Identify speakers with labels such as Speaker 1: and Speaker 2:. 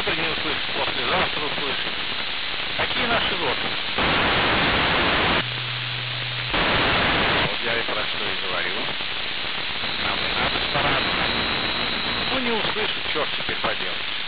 Speaker 1: завтра не услышит, послезавтра услышит. Какие наши роты? Вот я и про что и говорю. Нам и надо стараться. Ну не услышит, черт теперь поделать.